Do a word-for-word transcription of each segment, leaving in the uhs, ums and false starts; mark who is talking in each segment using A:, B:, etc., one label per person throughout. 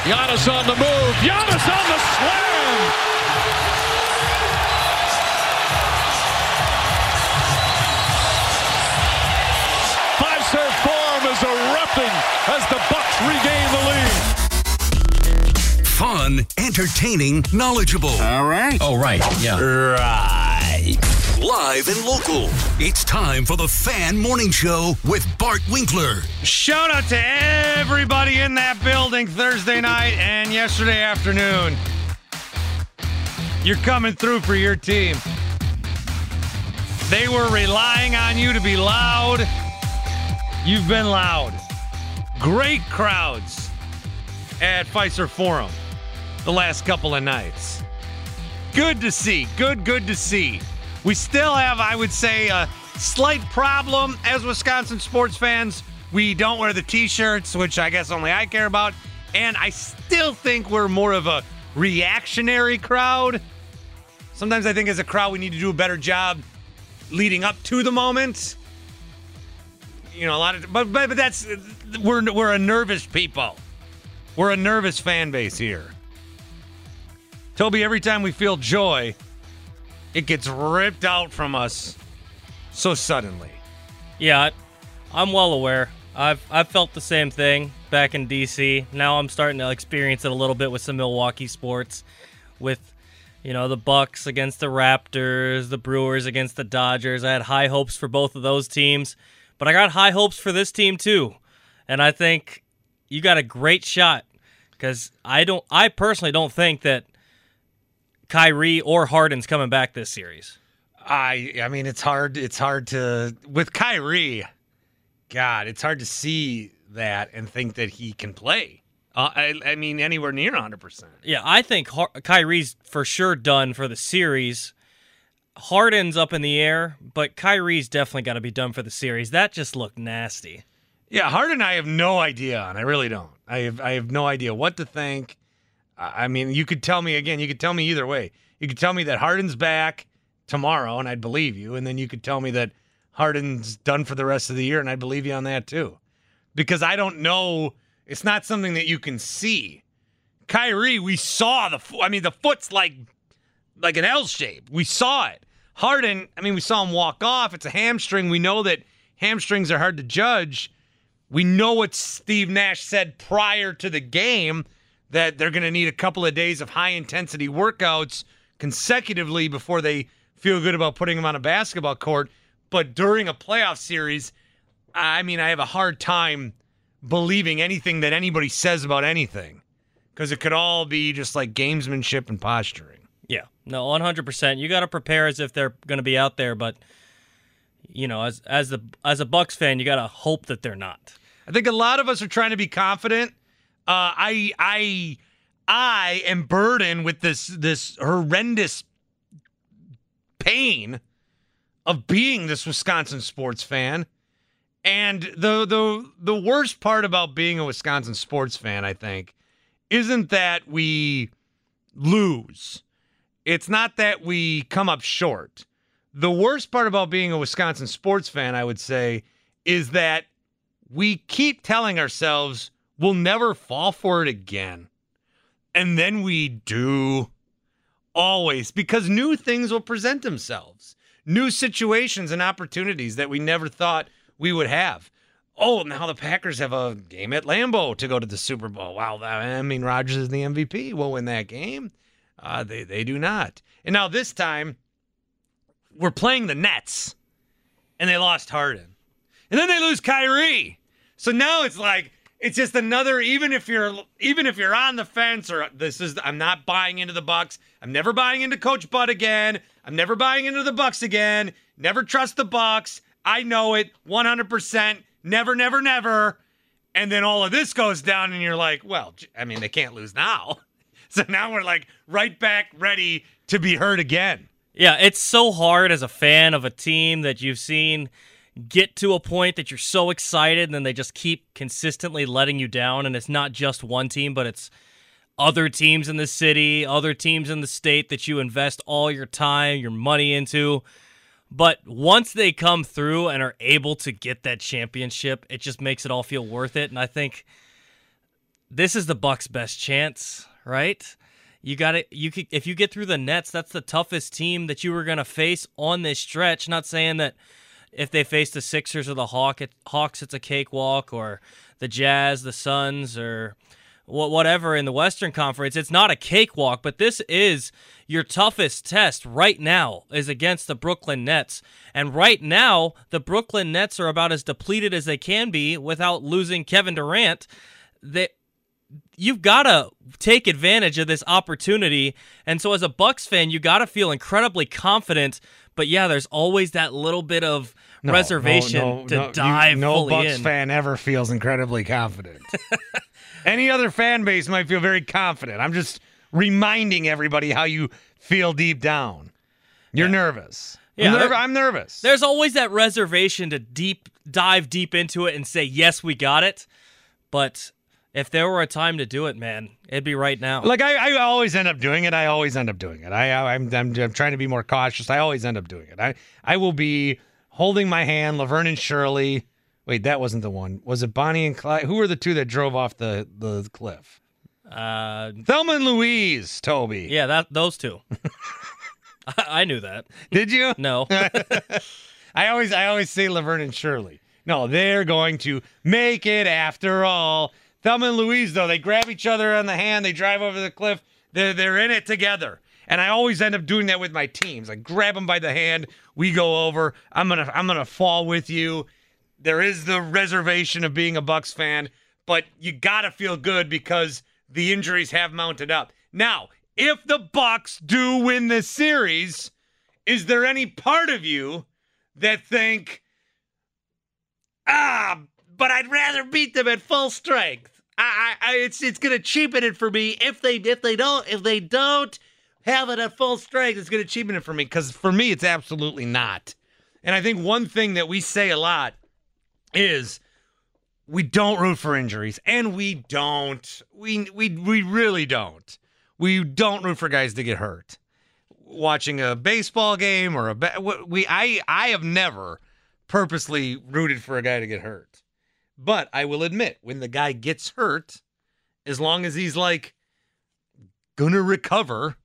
A: Giannis on the move. Giannis on the slam. Fiserv Forum is erupting as the Bucks regain the lead.
B: Fun, entertaining, knowledgeable.
C: All right.
D: Oh, right. Yeah.
B: Right. Live and local. It's time for the Fan Morning Show with Bart Winkler.
E: Shout out to everybody in that building Thursday night and yesterday afternoon. You're coming through for your team. They were relying on you to be loud. You've been loud. Great crowds at Fiserv Forum the last couple of nights. Good to see. Good, good to see. We still have, I would say, a slight problem as Wisconsin sports fans. We don't wear the T-shirts, which I guess only I care about. And I still think we're more of a reactionary crowd. Sometimes I think as a crowd we need to do a better job leading up to the moment. You know, a lot of, but but, but that's, we're we're a nervous people. We're a nervous fan base here. Toby, every time we feel joy, it gets ripped out from us so suddenly.
F: Yeah, I'm well aware. I've I've felt the same thing back in D C. Now I'm starting to experience it a little bit with some Milwaukee sports, with, you know, the Bucks against the Raptors, the Brewers against the Dodgers. I had high hopes for both of those teams, but I got high hopes for this team too. And I think you got a great shot, because I don't I personally don't think that Kyrie or Harden's coming back this series.
E: I I mean, it's hard. It's hard to, with Kyrie, God, it's hard to see that and think that he can play. Uh, I, I mean, anywhere near one hundred percent.
F: Yeah, I think Har- Kyrie's for sure done for the series. Harden's up in the air, but Kyrie's definitely got to be done for the series. That just looked nasty.
E: Yeah, Harden I have no idea on. I really don't. I have I have no idea what to think. I mean, you could tell me, again, you could tell me either way. You could tell me that Harden's back tomorrow, and I'd believe you. And then you could tell me that Harden's done for the rest of the year, and I'd believe you on that too. Because I don't know. It's not something that you can see. Kyrie, we saw the foot. I mean, the foot's like, like an L shape. We saw it. Harden, I mean, we saw him walk off. It's a hamstring. We know that hamstrings are hard to judge. We know what Steve Nash said prior to the game, that they're going to need a couple of days of high-intensity workouts consecutively before they feel good about putting him on a basketball court. But during a playoff series, I mean, I have a hard time believing anything that anybody says about anything, because it could all be just like gamesmanship and posturing.
F: Yeah, no, one hundred percent. You got to prepare as if they're going to be out there, but, you know, as as the as a Bucks fan, you got to hope that they're not.
E: I think a lot of us are trying to be confident. Uh, I I I am burdened with this this horrendous pain of being this Wisconsin sports fan. And the the the worst part about being a Wisconsin sports fan, I think, isn't that we lose. It's not that we come up short. The worst part about being a Wisconsin sports fan, I would say, is that we keep telling ourselves we'll never fall for it again. And then we do. Always. Because new things will present themselves. New situations and opportunities that we never thought we would have. Oh, now the Packers have a game at Lambeau to go to the Super Bowl. Wow, that, I mean, Rodgers is the M V P. We'll win that game. Uh, they, they do not. And now this time, we're playing the Nets, and they lost Harden. And then they lose Kyrie. So now it's like, it's just another, even if you're even if you're on the fence, or this is, I'm not buying into the Bucks. I'm never buying into Coach Bud again. I'm never buying into the Bucks again. Never trust the Bucks. I know it one hundred percent. Never, never, never. And then all of this goes down, and you're like, well, I mean, they can't lose now. So now we're like right back ready to be hurt again.
F: Yeah, it's so hard as a fan of a team that you've seen get to a point that you're so excited, and then they just keep consistently letting you down. And it's not just one team, but it's other teams in the city, other teams in the state that you invest all your time, your money into. But once they come through and are able to get that championship, it just makes it all feel worth it. And I think this is the Bucks' best chance, right? You got it. You could, if you get through the Nets, that's the toughest team that you were going to face on this stretch. Not saying that if they face the Sixers or the Hawk, it, Hawks, it's a cakewalk, or the Jazz, the Suns, or whatever in the Western Conference. It's not a cakewalk, but this is your toughest test right now is against the Brooklyn Nets. And right now, the Brooklyn Nets are about as depleted as they can be without losing Kevin Durant. They, you've got to take advantage of this opportunity. And so as a Bucks fan, you got to feel incredibly confident. But yeah, there's always that little bit of no, reservation
E: no, no,
F: to
E: no,
F: dive
E: you, no
F: fully
E: Bucks
F: in.
E: fan ever feels incredibly confident. Any other fan base might feel very confident. I'm just reminding everybody how you feel deep down. You're
F: yeah.
E: nervous.
F: Yeah,
E: I'm, nerv-
F: there,
E: I'm nervous.
F: There's always that reservation to deep dive deep into it and say, yes, we got it. But if there were a time to do it, man, it'd be right now.
E: Like, I, I always end up doing it. I always end up doing it. I, I, I'm, I'm, I'm trying to be more cautious. I always end up doing it. I, I will be holding my hand, Laverne and Shirley. Wait, that wasn't the one. Was it Bonnie and Clyde? Who were the two that drove off the, the cliff?
F: Uh,
E: Thelma and Louise, Toby.
F: Yeah, that those two. I, I knew that.
E: Did you?
F: No.
E: I always I always say Laverne and Shirley. No, they're going to make it after all. Thelma and Louise, though, they grab each other on the hand, they drive over the cliff, they're, they're in it together. And I always end up doing that with my teams. I grab them by the hand, we go over, I'm gonna I'm gonna fall with you. There is the reservation of being a Bucks fan, but you gotta feel good because the injuries have mounted up. Now, if the Bucks do win this series, is there any part of you that think, ah, but I'd rather beat them at full strength? I, I, it's it's gonna cheapen it for me if they if they don't if they don't have it at full strength. It's gonna cheapen it for me because for me it's absolutely not. And I think one thing that we say a lot is we don't root for injuries, and we don't. We we we really don't. We don't root for guys to get hurt. Watching a baseball game or a we I I have never purposely rooted for a guy to get hurt. But I will admit, when the guy gets hurt, as long as he's like gonna recover,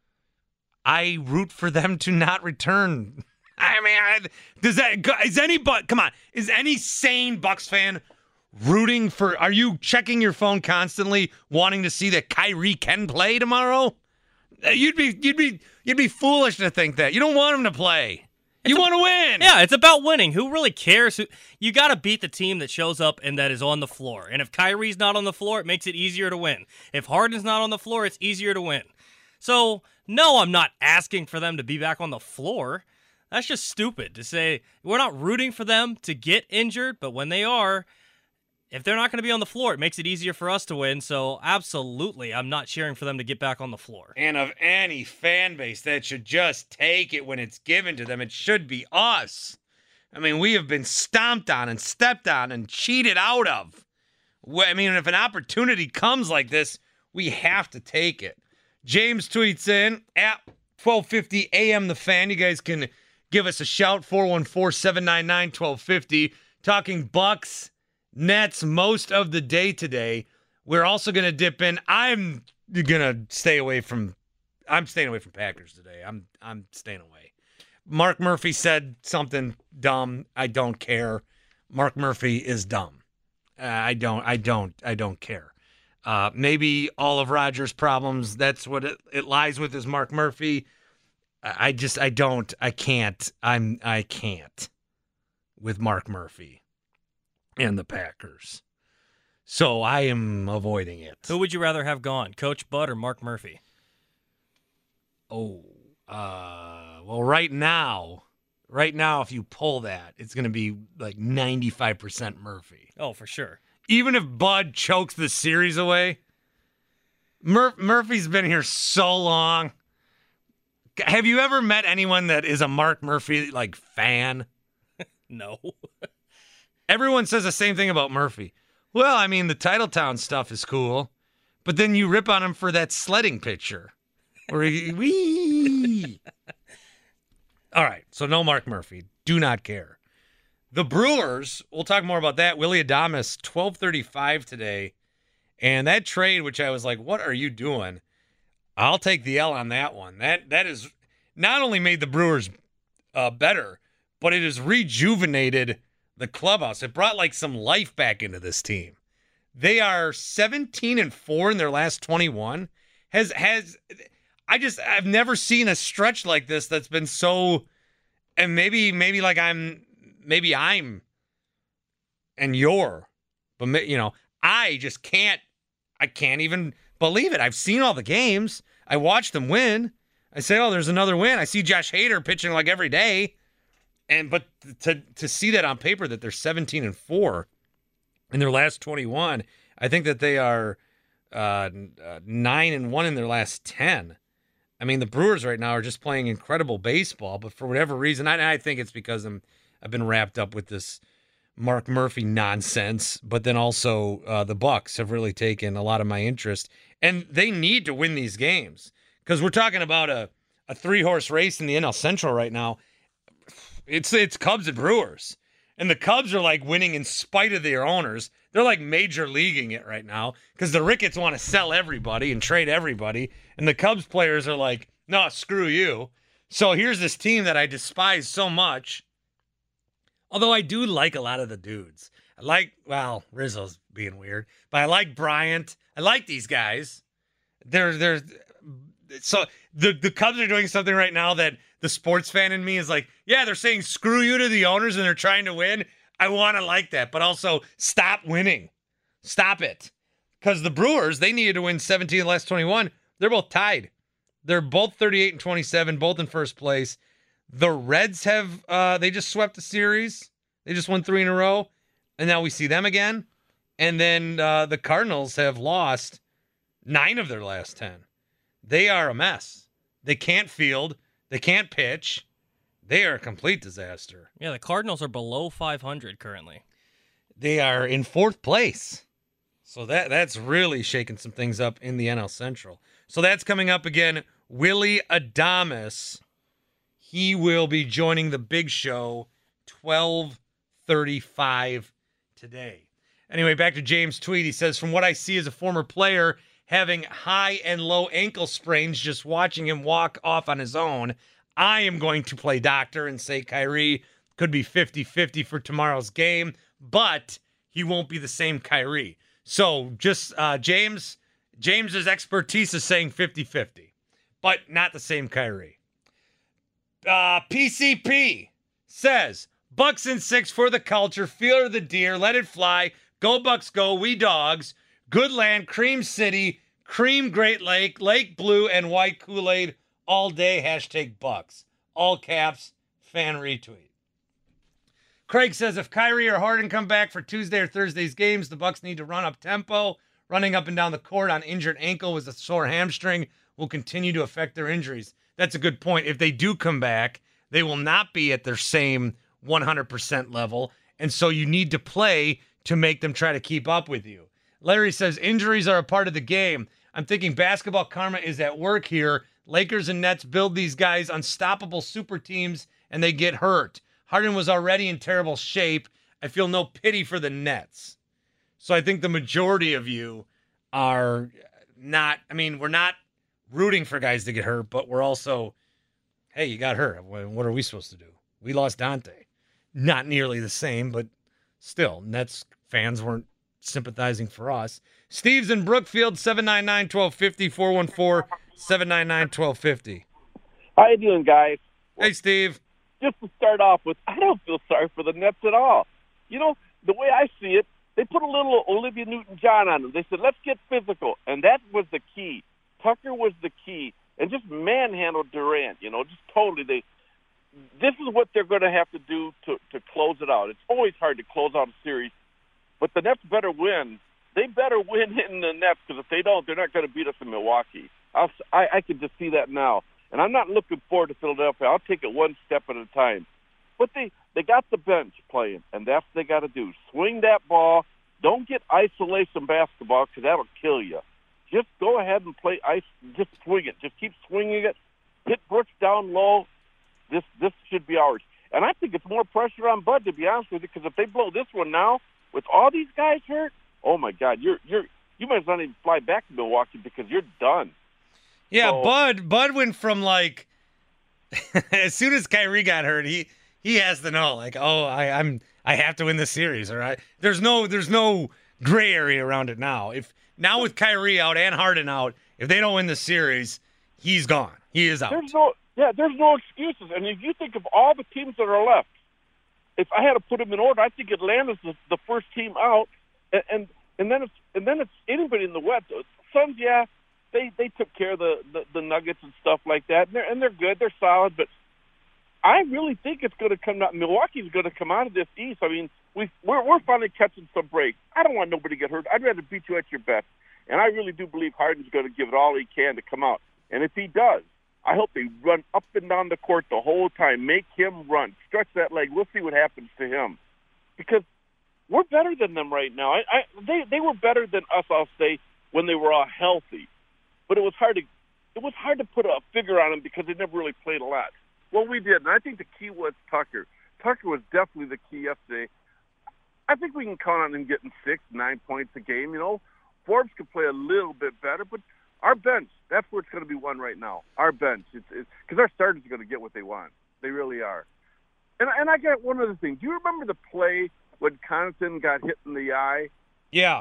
E: I root for them to not return. I mean, I, does that is any but come on? Is any sane Bucks fan rooting for? Are you checking your phone constantly, wanting to see that Kyrie can play tomorrow? You'd be you'd be you'd be foolish to think that. You don't want him to play.
F: It's
E: you
F: a,
E: want to win.
F: Yeah, it's about winning. Who really cares? Who, you got to beat the team that shows up and that is on the floor. And if Kyrie's not on the floor, it makes it easier to win. If Harden's not on the floor, it's easier to win. So, no, I'm not asking for them to be back on the floor. That's just stupid to say. We're not rooting for them to get injured, but when they are, if they're not going to be on the floor, it makes it easier for us to win. So, absolutely, I'm not cheering for them to get back on the floor.
E: And of any fan base that should just take it when it's given to them, it should be us. I mean, we have been stomped on and stepped on and cheated out of. I mean, if an opportunity comes like this, we have to take it. James tweets in at twelve fifty A M The Fan. You guys can give us a shout, four one four, seven nine nine, one two five zero. Talking Bucks, Nets most of the day today. We're also going to dip in. I'm going to stay away from I'm staying away from Packers today. I'm I'm staying away. Mark Murphy said something dumb. I don't care. Mark Murphy is dumb. Uh, I don't I don't I don't care. Uh, maybe all of Rodgers' problems, that's what it, it lies with, is Mark Murphy. I just, I don't, I can't, I'm, I can't with Mark Murphy and the Packers. So I am avoiding it.
F: Who would you rather have gone, Coach Bud or Mark Murphy?
E: Oh, uh, well, right now, right now, if you pull that, it's going to be like ninety-five percent Murphy.
F: Oh, for sure.
E: Even if Bud chokes the series away, Mur- Murphy's been here so long. Have you ever met anyone that is a Mark Murphy like fan?
F: No.
E: Everyone says the same thing about Murphy. Well, I mean, the Titletown stuff is cool, but then you rip on him for that sledding picture. Where he, wee. All right, so no Mark Murphy. Do not care. The Brewers, we'll talk more about that. Willy Adames, twelve thirty-five today And that trade, which I was like, what are you doing? I'll take the L on that one. That That is not only made the Brewers uh, better, but it has rejuvenated the clubhouse. It brought like some life back into this team. They are seventeen and four in their last twenty-one. Has has I just I've never seen a stretch like this that's been so, and maybe maybe like I'm maybe I'm and you're, but you know, I just can't I can't even believe it. I've seen all the games. I watched them win. I say, oh, there's another win. I see Josh Hader pitching like every day. And but to to see that on paper that they're seventeen and four in their last twenty-one, I think that they are uh, nine and one in their last ten. I mean, the Brewers right now are just playing incredible baseball, but for whatever reason, I, I think it's because I'm I've been wrapped up with this Mark Murphy nonsense, but then also uh, the Bucks have really taken a lot of my interest, and they need to win these games because we're talking about a, a three-horse race in the N L Central right now. It's it's Cubs and Brewers, and the Cubs are like winning in spite of their owners. They're like major leaguing it right now because the Ricketts want to sell everybody and trade everybody, and the Cubs players are like, no, screw you. So here's this team that I despise so much. Although I do like a lot of the dudes. I like, well, Rizzo's being weird, but I like Bryant. I like these guys. They're, they're, so the, the Cubs are doing something right now that the sports fan in me is like, yeah, they're saying screw you to the owners and they're trying to win. I want to like that, but also stop winning. Stop it. Because the Brewers, they needed to win seventeen of the last twenty-one. They're both tied. They're both thirty-eight and twenty-seven, both in first place. The Reds have, uh, they just swept the series. They just won three in a row. And now we see them again. And then uh, the Cardinals have lost nine of their last ten. They are a mess. They can't field. They can't pitch. They are a complete disaster.
F: Yeah, the Cardinals are below five hundred currently.
E: They are in fourth place. So that that's really shaking some things up in the N L Central. So that's coming up again. Willy Adames. He will be joining the big show twelve thirty-five today. Anyway, back to James' tweet. He says, from what I see as a former player, having high and low ankle sprains, just watching him walk off on his own, I am going to play doctor and say Kyrie could be fifty-fifty for tomorrow's game, but he won't be the same Kyrie. So just uh, James, James's expertise is saying fifty-fifty, but not the same Kyrie. Uh, P C P says, Bucks in six for the culture, fear the deer, let it fly, go Bucks go, we dogs, good land, Cream City, Cream Great Lake, Lake Blue, and White Kool-Aid all day, hashtag Bucks. All caps, fan retweet. Craig says, if Kyrie or Harden come back for Tuesday or Thursday's games, the Bucks need to run up tempo. Running up and down the court on injured ankle with a sore hamstring will continue to affect their injuries. That's a good point. If they do come back, they will not be at their same one hundred percent level, and so you need to play to make them try to keep up with you. Larry says, injuries are a part of the game. I'm thinking basketball karma is at work here. Lakers and Nets build these guys unstoppable super teams, and they get hurt. Harden was already in terrible shape. I feel no pity for the Nets. So I think the majority of you are not, I mean, we're not rooting for guys to get hurt, but we're also, hey, you got hurt. What are we supposed to do? We lost Dante. Not nearly the same, but still, Nets fans weren't sympathizing for us. Steve's in Brookfield, seven nine nine, one two five zero, four one four, seven nine nine, one two five zero.
C: How you doing, guys?
E: Hey, Steve.
C: Just to start off with, I don't feel sorry for the Nets at all. You know, the way I see it, they put a little Olivia Newton-John on them. They said, let's get physical, and that was the key. Tucker was the key, and just manhandled Durant, you know, just totally. They. This is what they're going to have to do to, to close it out. It's always hard to close out a series, but the Nets better win. They better win in the Nets, because if they don't, they're not going to beat us in Milwaukee. I'll, I, I can just see that now. And I'm not looking forward to Philadelphia. I'll take it one step at a time. But they, they got the bench playing, and that's what they got to do. Swing that ball. Don't get isolation basketball, because that'll kill you. Just go ahead and play ice. Just swing it. Just keep swinging it. Hit Brooks down low. This this should be ours. And I think it's more pressure on Bud, to be honest with you, because if they blow this one now, with all these guys hurt, oh my God, you're you're you you might as well not even fly back to Milwaukee because you're done.
E: Yeah,
C: so,
E: Bud Bud went from like as soon as Kyrie got hurt, he he has to know like, oh, I, I'm I have to win the series, all right? There's no there's no gray area around it now. If now with Kyrie out and Harden out, if they don't win the series, he's gone. He is out.
C: There's no yeah, there's no excuses. And if you think of all the teams that are left, if I had to put them in order, I think Atlanta's the, the first team out, and, and and then it's and then it's anybody in the West. Suns, yeah, they they took care of the, the, the Nuggets and stuff like that, and they're and they're good, they're solid. But I really think it's going to come out. Milwaukee's going to come out of this East. I mean, we we're we're finally catching some break. I don't want nobody to get hurt. I'd rather beat you at your best, and I really do believe Harden's going to give it all he can to come out. And if he does, I hope they run up and down the court the whole time. Make him run. Stretch that leg. We'll see what happens to him. Because we're better than them right now. I, I, they they were better than us, I'll say, when they were all healthy. But it was hard to it was hard to put a figure on them because they never really played a lot. Well, we did, and I think the key was Tucker. Tucker was definitely the key yesterday. I think we can count on him getting six, nine points a game. You know, Forbes could play a little bit better, but our bench, that's where it's going to be won right now. Our bench. It's because our starters are going to get what they want. They really are. And, and I got one other thing. Do you remember the play when Connaughton got hit in the eye?
E: Yeah.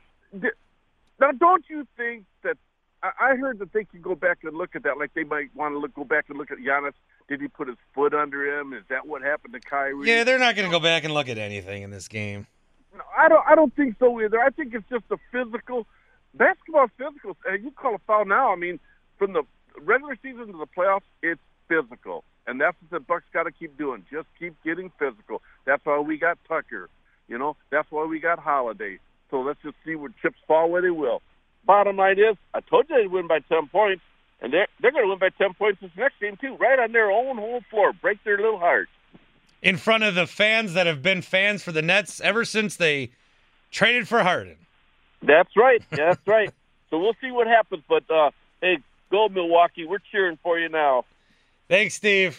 C: Now, don't you think that – I heard that they could go back and look at that, like they might want to look, go back and look at Giannis. Did he put his foot under him? Is that what happened to Kyrie?
E: Yeah, they're not going to go back and look at anything in this game.
C: No, I don't, I don't think so either. I think it's just a physical – basketball physical. Uh, you call a foul now. I mean, from the regular season to the playoffs, it's physical. And that's what the Bucks got to keep doing. Just keep getting physical. That's why we got Tucker. You know, that's why we got Holiday. So let's just see where chips fall where they will. Bottom line is, I told you they'd win by ten points, and they're, they're going to win by ten points this next game, too, right on their own home floor. Break their little heart.
E: In front of the fans that have been fans for the Nets ever since they traded for Harden.
C: That's right. That's right. So we'll see what happens. But, uh, hey, go Milwaukee. We're cheering for you now.
E: Thanks, Steve.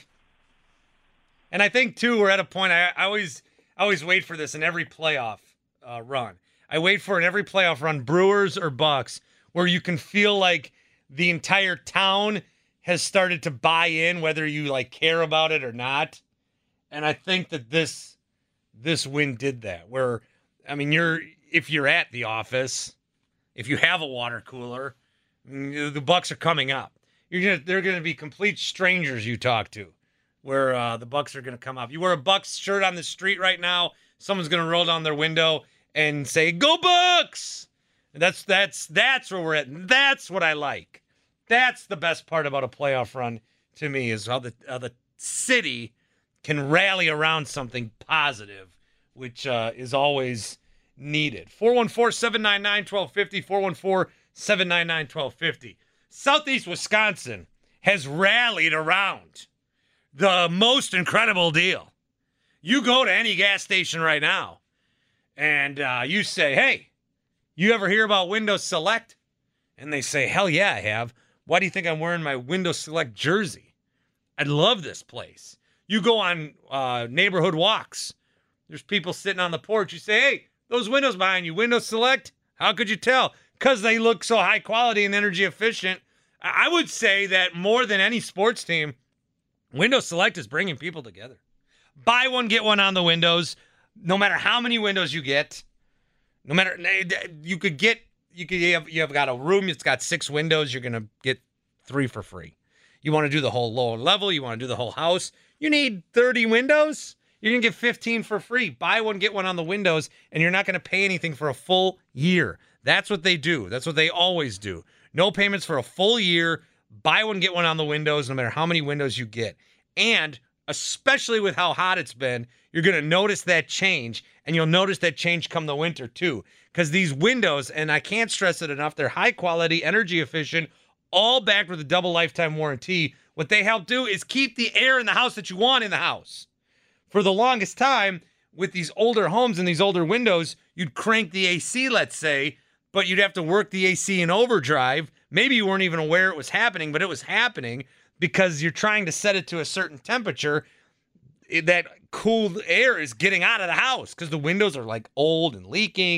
E: And I think, too, we're at a point, I, I always I always wait for this in every playoff uh, run. I wait for in every playoff run, Brewers or Bucks, where you can feel like the entire town has started to buy in, whether you, like, care about it or not. And I think that this this win did that, where, I mean, you're... if you're at the office, if you have a water cooler, the Bucks are coming up. You're gonna, they're going to be complete strangers you talk to, where uh, the Bucks are going to come up. You wear a Bucks shirt on the street right now, someone's going to roll down their window and say, "Go Bucks!" And that's that's that's where we're at. That's what I like. That's the best part about a playoff run to me, is how the how the city can rally around something positive, which uh, is always needed. four one four, seven nine nine, one two five zero, four one four, seven nine nine, one two five zero. Southeast Wisconsin has rallied around the most incredible deal. You go to any gas station right now and uh, you say, "Hey, you ever hear about Windows Select?" And they say, "Hell yeah, I have. Why do you think I'm wearing my Windows Select jersey? I love this place." You go on uh, neighborhood walks. There's people sitting on the porch. You say, "Hey, those windows behind you, Windows Select, how could you tell?" Because they look so high quality and energy efficient. I would say that more than any sports team, Windows Select is bringing people together. Buy one, get one on the windows. No matter how many windows you get, no matter, you could get, you could you have, you have got a room, it's got six windows, you're going to get three for free. You want to do the whole lower level, you want to do the whole house, you need thirty windows? You're going to get fifteen for free. Buy one, get one on the windows, and you're not going to pay anything for a full year. That's what they do. That's what they always do. No payments for a full year. Buy one, get one on the windows, no matter how many windows you get. And especially with how hot it's been, you're going to notice that change, and you'll notice that change come the winter too. Because these windows, and I can't stress it enough, they're high quality, energy efficient, all backed with a double lifetime warranty. What they help do is keep the air in the house that you want in the house. For the longest time, with these older homes and these older windows, you'd crank the A C, let's say, but you'd have to work the A C in overdrive. Maybe you weren't even aware it was happening, but it was happening because you're trying to set it to a certain temperature. That cooled air is getting out of the house because the windows are like old and leaking, and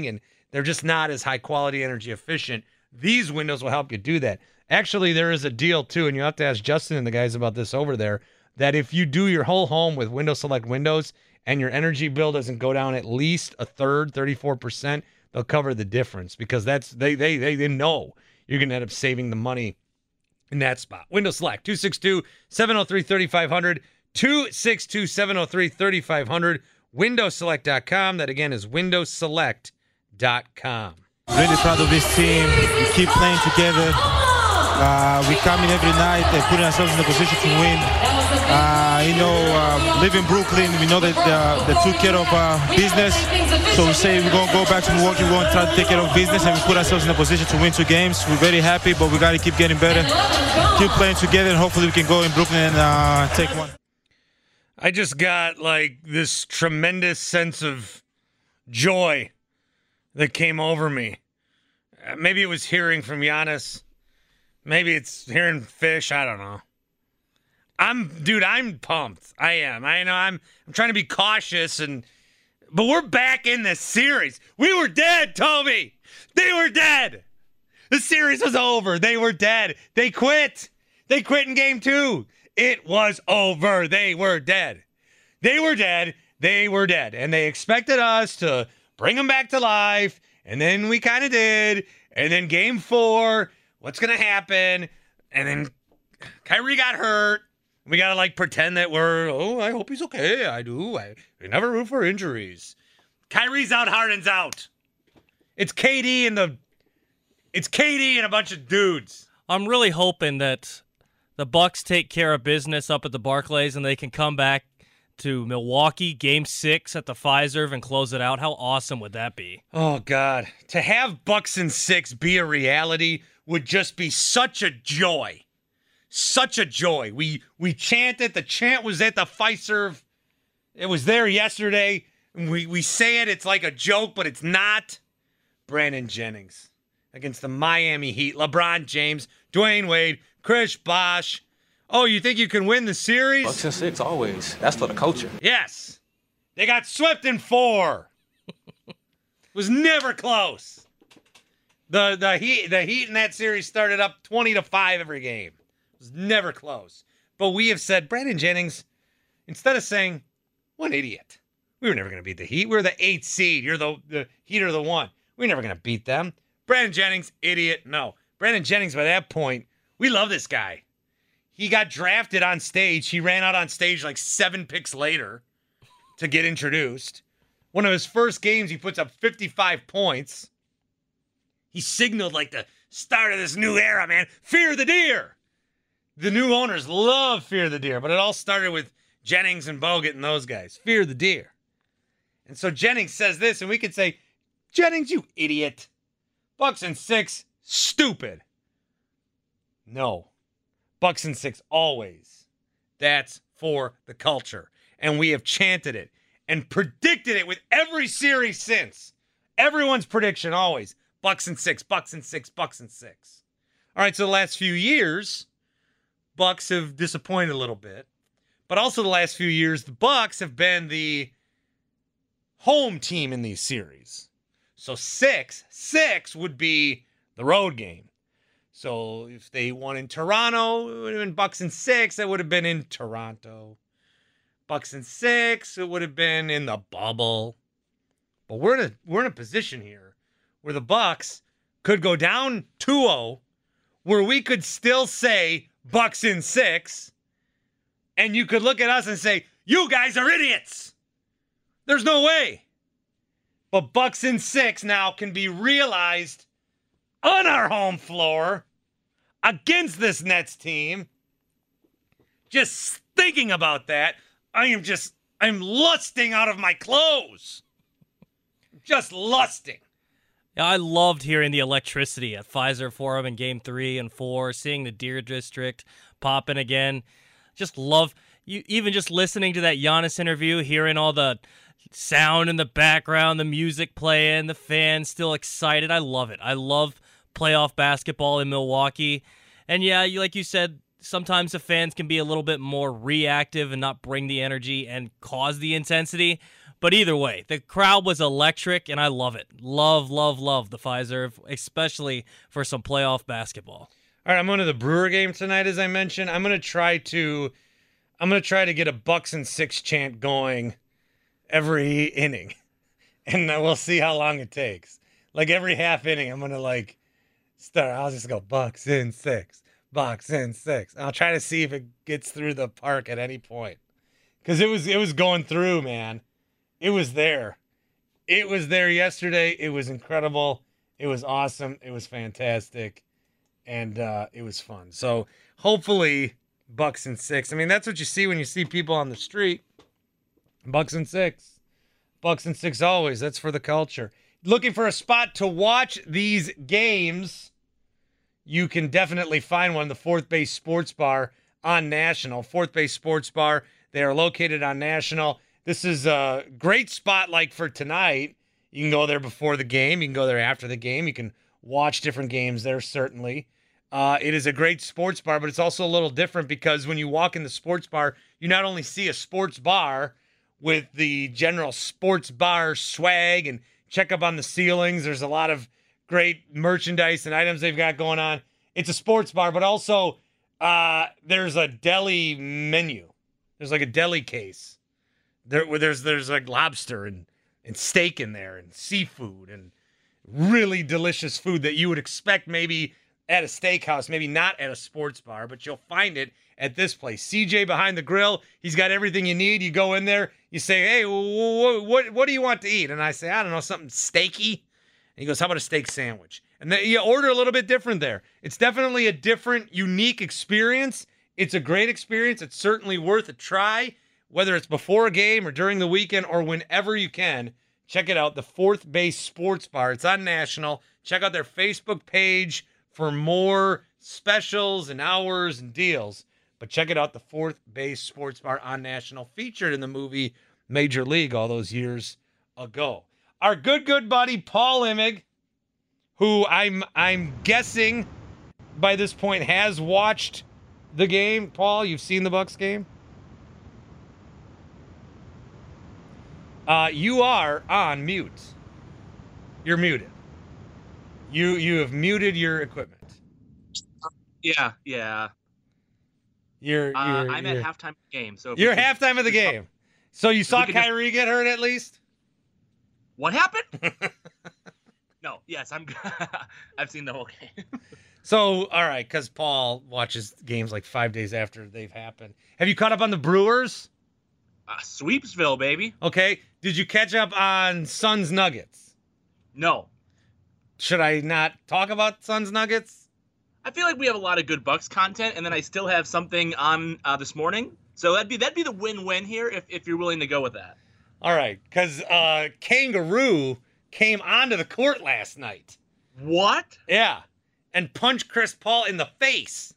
E: They're just not as high quality, energy efficient. These windows will help you do that. Actually, there is a deal too, and you have to ask Justin and the guys about this over there, that if you do your whole home with Window Select windows and your energy bill doesn't go down at least a third, thirty-four percent, they'll cover the difference, because that's they they they, they know you're going to end up saving the money in that spot. Window Select, two six two, seven oh three, three five zero zero, two six two, seven oh three, three five zero zero, window select dot com. That again is window select dot com.
D: Really proud of this team. We keep playing together. Uh, we come in every night and putting ourselves in the position to win. Uh, you know, uh, live in Brooklyn. We know that uh, they took care of uh, business. So we say we're going to go back to Milwaukee. We're going to try to take care of business, and we put ourselves in a position to win two games. We're very happy, but we got to keep getting better. Keep playing together, and hopefully we can go in Brooklyn and uh, take one.
E: I just got like this tremendous sense of joy that came over me. Uh, maybe it was hearing from Giannis. Maybe it's hearing Fish. I don't know. I'm, dude, I'm pumped. I am. I know I'm I'm trying to be cautious, and but we're back in this series. We were dead, Toby. They were dead. The series was over. They were dead. They quit. They quit in game two. It was over. They were dead. They were dead. They were dead. And they expected us to bring them back to life. And then we kind of did. And then game four, what's going to happen? And then Kyrie got hurt. We got to like pretend that we're, oh, I hope he's okay. I do. I, I never root for injuries. Kyrie's out, Harden's out. It's K D and the, it's K D and a bunch of dudes.
F: I'm really hoping that the Bucks take care of business up at the Barclays and they can come back to Milwaukee, game six at the Fiserv, and close it out. How awesome would that be?
E: Oh, God. To have Bucks in six be a reality would just be such a joy. Such a joy. We we chanted. The chant was at the Fiserv. It was there yesterday. We, we say it. It's like a joke, but it's not. Brandon Jennings against the Miami Heat. LeBron James, Dwayne Wade, Chris Bosh. Oh, you think you can win the series?
G: Bucks and six always. That's for the culture.
E: Yes. They got swept in four. Was never close. The the Heat the Heat in that series started up twenty to five every game. It was never close. But we have said, Brandon Jennings, instead of saying, what an idiot. We were never going to beat the Heat. We were the eighth seed. You're the, the Heat are the one. We're never going to beat them. Brandon Jennings, idiot. No. Brandon Jennings, by that point, we love this guy. He got drafted on stage. He ran out on stage like seven picks later to get introduced. One of his first games, he puts up fifty-five points. He signaled like the start of this new era, man. Fear the Deer. The new owners love Fear the Deer, but it all started with Jennings and Bogut and those guys. Fear the Deer. And so Jennings says this, and we could say, Jennings, you idiot. Bucks and six, stupid. No. Bucks and six always. That's for the culture. And we have chanted it and predicted it with every series since. Everyone's prediction always. Bucks and six, Bucks and six, Bucks and six. All right, so the last few years, Bucks have disappointed a little bit. But also the last few years, the Bucks have been the home team in these series. So six, six would be the road game. So if they won in Toronto, it would have been Bucks and six. That would have been in Toronto. Bucks and six, it would have been in the bubble. But we're in a we're in a position here where the Bucks could go down two oh, where we could still say Bucks in six, and you could look at us and say, you guys are idiots. There's no way. But Bucks in six now can be realized on our home floor against this Nets team. Just thinking about that, I am just, I'm lusting out of my clothes. Just lusting.
F: Yeah, I loved hearing the electricity at Fiserv Forum in game three and four, seeing the Deer District popping again. Just love, you even just listening to that Giannis interview, hearing all the sound in the background, the music playing, the fans still excited. I love it. I love playoff basketball in Milwaukee. And yeah, you, like you said, sometimes the fans can be a little bit more reactive and not bring the energy and cause the intensity. But either way, the crowd was electric, and I love it. Love, love, love the Fiserv, especially for some playoff basketball.
E: All right, I'm going to the Brewer game tonight, as I mentioned. I'm going to try to, I'm going to try to get a Bucks and six chant going every inning, and we'll see how long it takes. Like every half inning, I'm going to like start. I'll just go Bucks in six, Bucks in six. I'll try to see if it gets through the park at any point, because it was it was going through, man. It was there. It was there yesterday. It was incredible. It was awesome. It was fantastic. And uh, it was fun. So hopefully Bucks and six. I mean, that's what you see when you see people on the street. Bucks and six. Bucks and six always. That's for the culture. Looking for a spot to watch these games, you can definitely find one. The Fourth Base Sports Bar on National. Fourth Base Sports Bar. They are located on National. This is a great spot like for tonight. You can go there before the game. You can go there after the game. You can watch different games there, certainly. Uh, it is a great sports bar, but it's also a little different because when you walk in the sports bar, you not only see a sports bar with the general sports bar swag and check up on the ceilings. There's a lot of great merchandise and items they've got going on. It's a sports bar, but also uh, there's a deli menu. There's like a deli case. There, where there's there's like lobster and, and steak in there and seafood and really delicious food that you would expect maybe at a steakhouse, maybe not at a sports bar, but you'll find it at this place. C J behind the grill. He's got everything you need. You go in there, you say, hey, what what, what do you want to eat? And I say, I don't know, something steaky. And he goes, how about a steak sandwich? And then you order a little bit different there. It's definitely a different, unique experience. It's a great experience. It's certainly worth a try. Whether it's before a game or during the weekend or whenever you can, check it out, the Fourth Base Sports Bar. It's on National. Check out their Facebook page for more specials and hours and deals. But check it out, the Fourth Base Sports Bar on National, featured in the movie Major League all those years ago. Our good, good buddy, Paul Imig, who I'm I'm guessing by this point has watched the game. Paul, you've seen the Bucks game? Uh, you are on mute. You're muted. You you have muted your equipment.
H: Yeah, yeah.
E: You're,
H: uh,
E: you're
H: I'm
E: you're,
H: at halftime of the game. So
E: you're halftime of the game. So you saw Kyrie get hurt at least?
H: What happened? No. Yes, I'm. I've seen the whole game.
E: So all right, because Paul watches games like five days after they've happened. Have you caught up on the Brewers?
H: Uh, Sweepsville, baby.
E: Okay. Did you catch up on Suns Nuggets?
H: No.
E: Should I not talk about Suns Nuggets?
H: I feel like we have a lot of good Bucks content, and then I still have something on uh, this morning. So that'd be that'd be the win-win here if, if you're willing to go with that.
E: All right, because uh, Kangaroo came onto the court last night.
H: What?
E: Yeah, and punched Chris Paul in the face.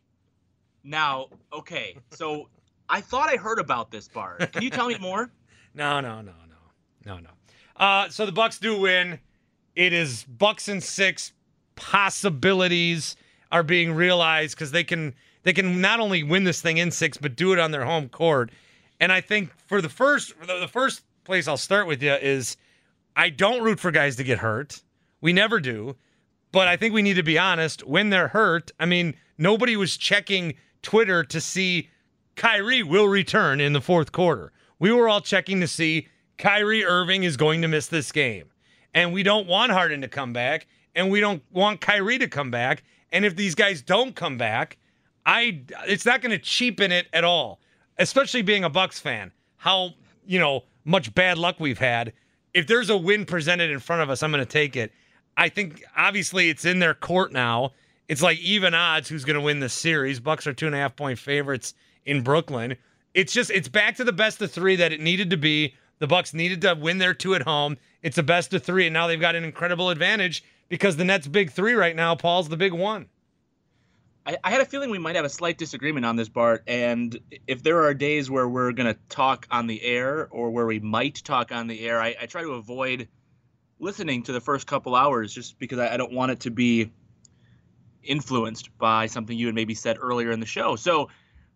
H: Now, okay, so I thought I heard about this, Bart. Can you tell me more?
E: No, no, no, no, no, no. Uh, so the Bucks do win. It is Bucks and six. Possibilities are being realized because they can they can not only win this thing in six, but do it on their home court. And I think for the first for the, the first place I'll start with you is I don't root for guys to get hurt. We never do. But I think we need to be honest. When they're hurt, I mean, nobody was checking Twitter to see Kyrie will return in the fourth quarter. We were all checking to see Kyrie Irving is going to miss this game. And we don't want Harden to come back. And we don't want Kyrie to come back. And if these guys don't come back, I it's not going to cheapen it at all. Especially being a Bucks fan. How, you know, much bad luck we've had. If there's a win presented in front of us, I'm going to take it. I think, obviously, it's in their court now. It's like even odds who's going to win this series. Bucks are two and a half point favorites in Brooklyn. It's just, it's back to the best of three that it needed to be. The Bucks needed to win their two at home. It's a best of three, and now they've got an incredible advantage because the Nets' big three right now, Paul's the big one.
H: I, I had a feeling we might have a slight disagreement on this, Bart, and if there are days where we're going to talk on the air or where we might talk on the air, I, I try to avoid listening to the first couple hours just because I, I don't want it to be influenced by something you had maybe said earlier in the show. So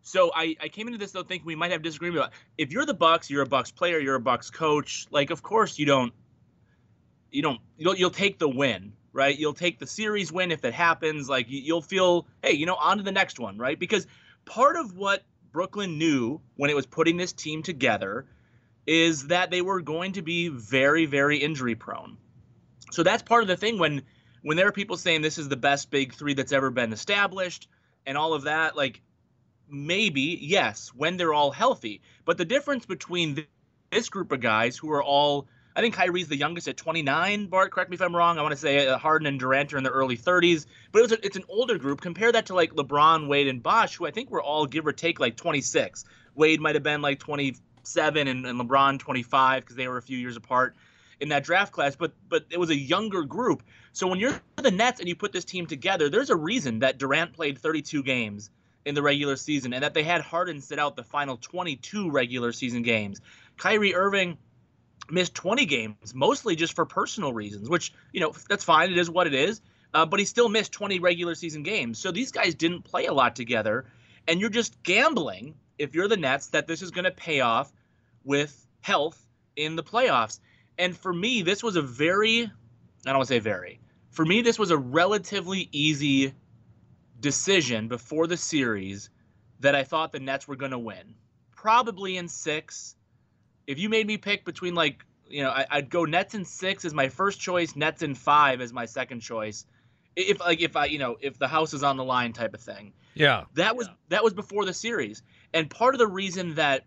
H: So I, I came into this though thinking we might have disagreement about if you're the Bucks, you're a Bucks player, you're a Bucks coach. Like, of course you don't, you don't, you'll you'll take the win, right? You'll take the series win if it happens. Like you'll feel, hey, you know, on to the next one, right? Because part of what Brooklyn knew when it was putting this team together is that they were going to be very, very injury prone. So that's part of the thing when when there are people saying this is the best big three that's ever been established and all of that, like maybe, yes, when they're all healthy. But the difference between this group of guys who are all, I think Kyrie's the youngest at twenty-nine, Bart, correct me if I'm wrong. I want to say uh, Harden and Durant are in their early thirties. But it was a, it's an older group. Compare that to like LeBron, Wade, and Bosh, who I think were all give or take like twenty-six. Wade might have been like twenty-seven and, and LeBron twenty-five because they were a few years apart in that draft class. But but it was a younger group. So when you're the Nets and you put this team together, there's a reason that Durant played thirty-two games in the regular season and that they had Harden sit out the final twenty-two regular season games. Kyrie Irving missed twenty games, mostly just for personal reasons, which, you know, that's fine. It is what it is. Uh, but he still missed twenty regular season games. So these guys didn't play a lot together. And you're just gambling, if you're the Nets, that this is going to pay off with health in the playoffs. And for me, this was a very, I don't want to say very, for me, this was a relatively easy decision before the series that I thought the Nets were going to win. Probably in six. If you made me pick between, like, you know, I, I'd go Nets in six as my first choice, Nets in five as my second choice. If, like, if I, you know, if the house is on the line type of thing.
E: Yeah.
H: That was, that was before the series. And part of the reason that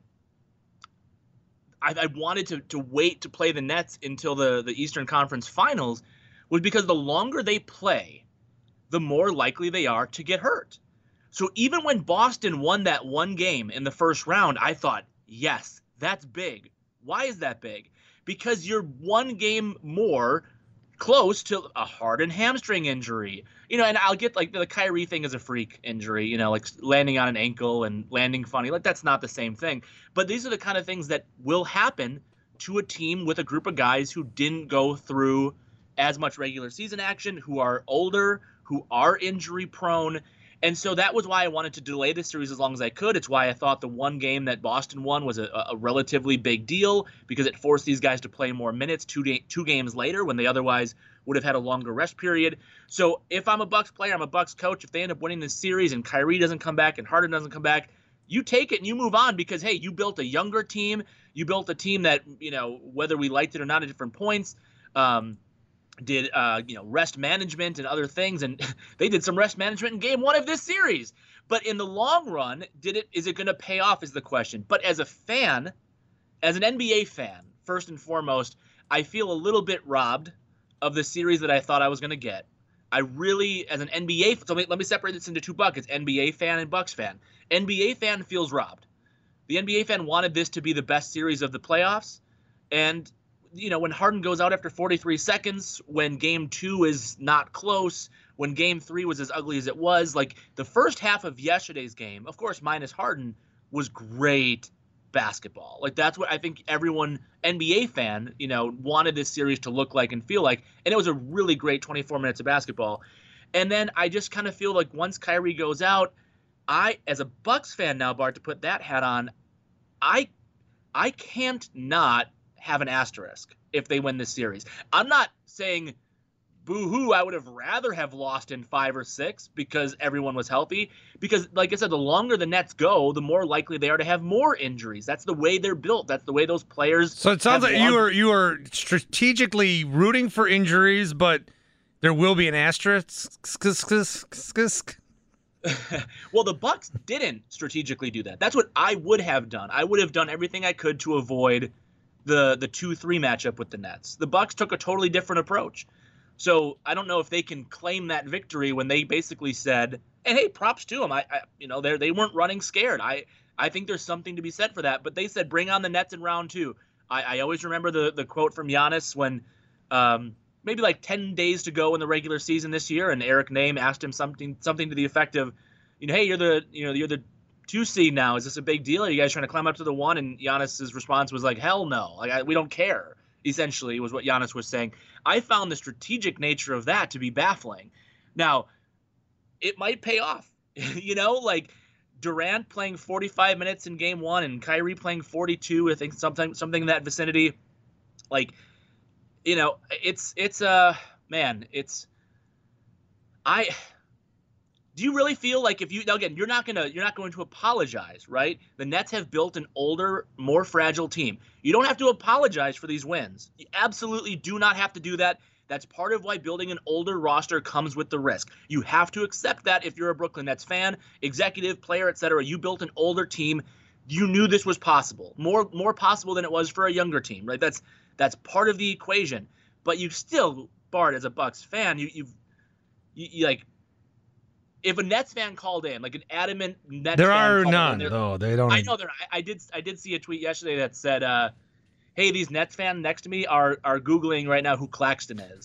H: I, I wanted to, to wait to play the Nets until the, the Eastern Conference Finals was because the longer they play, the more likely they are to get hurt. So even when Boston won that one game in the first round, I thought, yes, that's big. Why is that big? Because you're one game more close to a Harden hamstring injury. You know, and I'll get, like, the Kyrie thing is a freak injury, you know, like landing on an ankle and landing funny. Like, that's not the same thing. But these are the kind of things that will happen to a team with a group of guys who didn't go through as much regular season action, who are older, who are injury prone. And so that was why I wanted to delay this series as long as I could. It's why I thought the one game that Boston won was a, a relatively big deal because it forced these guys to play more minutes two, day, two games later when they otherwise would have had a longer rest period. So if I'm a Bucks player, I'm a Bucks coach, if they end up winning this series and Kyrie doesn't come back and Harden doesn't come back, you take it and you move on because, hey, you built a younger team. You built a team that, you know, whether we liked it or not at different points, um, did uh, you know, rest management and other things, and they did some rest management in game one of this series. But in the long run, did it? Is it going to pay off is the question. But as a fan, as an N B A fan, first and foremost, I feel a little bit robbed of the series that I thought I was going to get. I really, as an N B A, so let me separate this into two buckets, N B A fan and Bucks fan. N B A fan feels robbed. The N B A fan wanted this to be the best series of the playoffs, and you know, when Harden goes out after forty-three seconds, when game two is not close, when game three was as ugly as it was, like the first half of yesterday's game, of course, minus Harden, was great basketball. Like that's what I think everyone, N B A fan, you know, wanted this series to look like and feel like. And it was a really great twenty-four minutes of basketball. And then I just kind of feel like once Kyrie goes out, I, as a Bucks fan now, Bart, to put that hat on, I, I can't not have an asterisk if they win this series. I'm not saying boo-hoo, I would have rather have lost in five or six because everyone was healthy. Because, like I said, the longer the Nets go, the more likely they are to have more injuries. That's the way they're built. That's the way those players.
E: So it sounds like long- you are you are strategically rooting for injuries, but there will be an asterisk.
H: Well, the Bucks didn't strategically do that. That's what I would have done. I would have done everything I could to avoid the the two three matchup with the Nets. The Bucks took a totally different approach. So I don't know if they can claim that victory when they basically said, and hey, props to them. I, I you know, they they weren't running scared. I I think there's something to be said for that. But they said, bring on the Nets in round two. I, I always remember the the quote from Giannis when um, maybe like ten days to go in the regular season this year, and Eric Name asked him something something to the effect of, you know, hey, you're the you know you're the two seed now. Is this a big deal? Are you guys trying to climb up to the one? And Giannis's response was like, hell no. Like I, we don't care. Essentially, was what Giannis was saying. I found the strategic nature of that to be baffling. Now, it might pay off. You know, like Durant playing forty-five minutes in game one and Kyrie playing forty-two, I think something something in that vicinity. Like, you know, it's it's uh man, it's I do you really feel like if you now again, you're not gonna you're not going to apologize, right? The Nets have built an older, more fragile team. You don't have to apologize for these wins. You absolutely do not have to do that. That's part of why building an older roster comes with the risk. You have to accept that if you're a Brooklyn Nets fan, executive, player, et cetera. You built an older team. You knew this was possible. More more possible than it was for a younger team, right? That's that's part of the equation. But you still, Bart, as a Bucks fan, you you've you, you like if a Nets fan called in, like an adamant Nets
E: there
H: fan
E: are
H: called
E: none,
H: in,
E: though. They don't.
H: I know there. I, I did. I did see a tweet yesterday that said, uh, "Hey, these Nets fans next to me are are googling right now who Claxton is."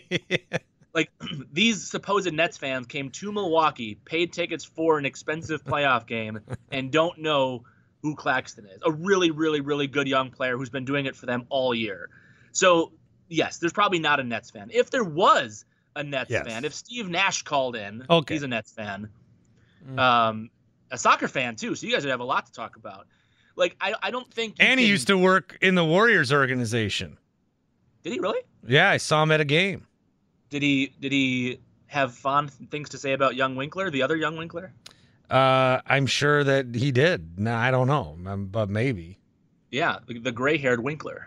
H: Like these supposed Nets fans came to Milwaukee, paid tickets for an expensive playoff game, and don't know who Claxton is. A really, really, really good young player who's been doing it for them all year. So yes, there's probably not a Nets fan. If there was a Nets
E: yes.
H: fan, if Steve Nash called in,
E: okay.
H: he's a Nets fan.
E: Mm.
H: Um, a soccer fan too, so you guys would have a lot to talk about. Like I, I don't think. You
E: and he
H: can...
E: used to work in the Warriors organization.
H: Did he really?
E: Yeah, I saw him at a game.
H: Did he? Did he have fond things to say about young Winkler, the other young Winkler?
E: Uh, I'm sure that he did. No, I don't know, um, but maybe.
H: Yeah, the, the gray-haired Winkler,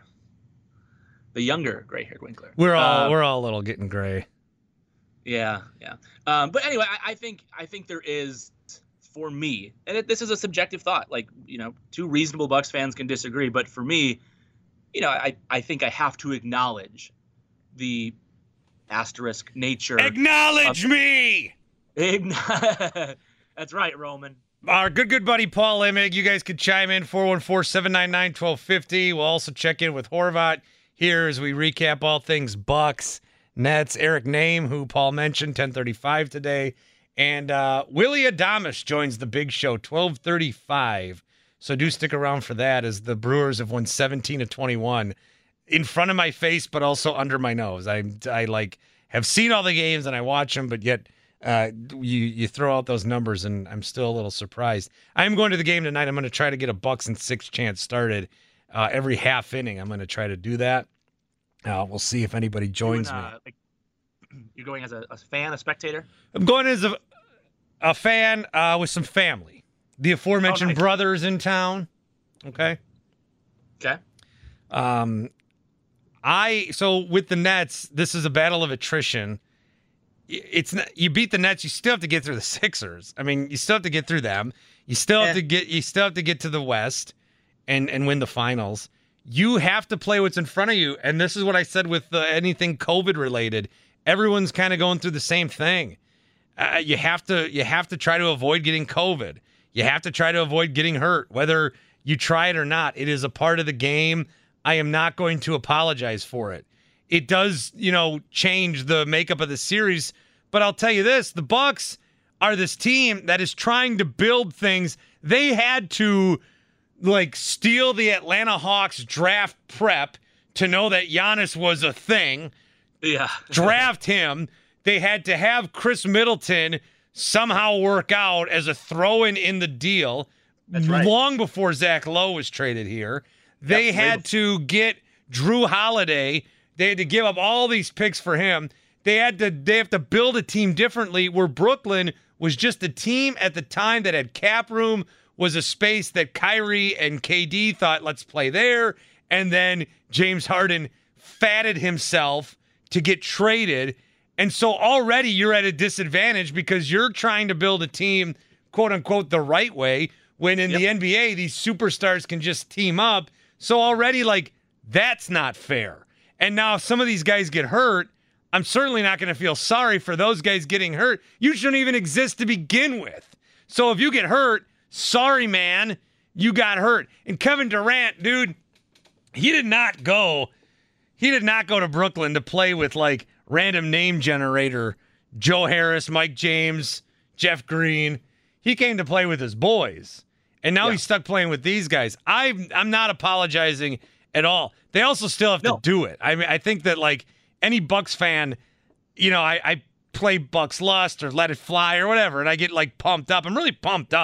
H: the younger gray-haired Winkler.
E: We're all
H: uh,
E: we're all a little getting gray.
H: Yeah, yeah. Um, but anyway, I, I think I think there is, for me, and it, this is a subjective thought. Like, you know, two reasonable Bucks fans can disagree, but for me, you know, I, I think I have to acknowledge the asterisk nature.
E: Acknowledge
H: of,
E: me!
H: Ign- That's right, Roman.
E: Our good, good buddy Paul Emig. You guys could chime in four one four, seven nine nine, one two five zero. We'll also check in with Horvat here as we recap all things Bucks, Nets. Eric Name, who Paul mentioned, ten thirty-five today. And uh, Willie Adames joins the big show, twelve thirty-five. So do stick around for that as the Brewers have won seventeen to twenty-one in front of my face, but also under my nose. I, I like have seen all the games and I watch them, but yet uh, you, you throw out those numbers and I'm still a little surprised. I'm going to the game tonight. I'm going to try to get a Bucks and six chance started uh, every half inning. I'm going to try to do that. Uh, we'll see if anybody joins
H: Doing, uh,
E: me.
H: Like, you're going as a, a fan, a spectator?
E: I'm going as a, a fan uh, with some family. The aforementioned
H: Oh, nice.
E: brothers in town. Okay.
H: Okay.
E: Um, I so with the Nets, this is a battle of attrition. It's not, you beat the Nets, you still have to get through the Sixers. I mean, you still have to get through them. You still have
H: Yeah.
E: to get you still have to get to the West and and win the finals. You have to play what's in front of you, and this is what I said with uh, anything COVID related. Everyone's kind of going through the same thing. Uh, you have to you have to try to avoid getting COVID. You have to try to avoid getting hurt, whether you try it or not. It is a part of the game. I am not going to apologize for it. It does, you know, change the makeup of the series, but I'll tell you this, the Bucks are this team that is trying to build things. They had to like steal the Atlanta Hawks draft prep to know that Giannis was a thing.
H: Yeah.
E: Draft him. They had to have Chris Middleton somehow work out as a throw-in in the deal.
H: That's right.
E: Long before Zach Lowe was traded here. They
H: Yep,
E: had to get Drew Holiday. They had to give up all these picks for him. They had to they have to build a team differently, where Brooklyn was just a team at the time that had cap room, was a space that Kyrie and K D thought, let's play there. And then James Harden fatted himself to get traded. And so already you're at a disadvantage because you're trying to build a team, quote unquote, the right way, when in
H: Yep.
E: the N B A, these superstars can just team up. So already, like, that's not fair. And now if some of these guys get hurt, I'm certainly not going to feel sorry for those guys getting hurt. You shouldn't even exist to begin with. So if you get hurt, sorry, man, you got hurt. And Kevin Durant, dude, he did not go, he did not go to Brooklyn to play with, like, random name generator Joe Harris, Mike James, Jeff Green. He came to play with his boys. And now
H: Yeah.
E: he's stuck playing with these guys. I'm I'm not apologizing at all. They also still have
H: No.
E: to do it. I mean, I think that, like, any Bucks fan, you know, I, I play Bucks Lust or Let It Fly or whatever, and I get, like, pumped up. I'm really pumped up.